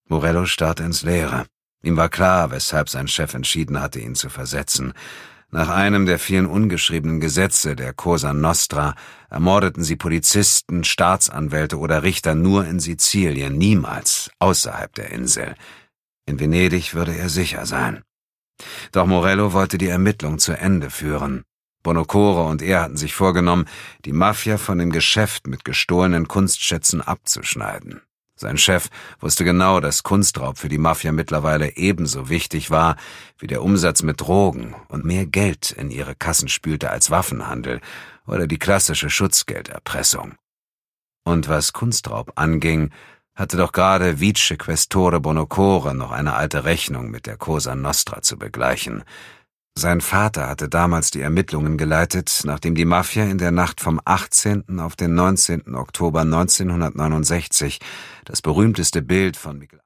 Morello starrte ins Leere. Ihm war klar, weshalb sein Chef entschieden hatte, ihn zu versetzen. Nach einem der vielen ungeschriebenen Gesetze der Cosa Nostra ermordeten sie Polizisten, Staatsanwälte oder Richter nur in Sizilien, niemals außerhalb der Insel. In Venedig würde er sicher sein. Doch Morello wollte die Ermittlung zu Ende führen. Bonocore und er hatten sich vorgenommen, die Mafia von dem Geschäft mit gestohlenen Kunstschätzen abzuschneiden. Sein Chef wusste genau, dass Kunstraub für die Mafia mittlerweile ebenso wichtig war, wie der Umsatz mit Drogen und mehr Geld in ihre Kassen spülte als Waffenhandel oder die klassische Schutzgelderpressung. Und was Kunstraub anging, hatte doch gerade Vice Questore Bonocore noch eine alte Rechnung mit der Cosa Nostra zu begleichen. Sein Vater hatte damals die Ermittlungen geleitet, nachdem die Mafia in der Nacht vom 18. auf den 19. Oktober 1969 das berühmteste Bild von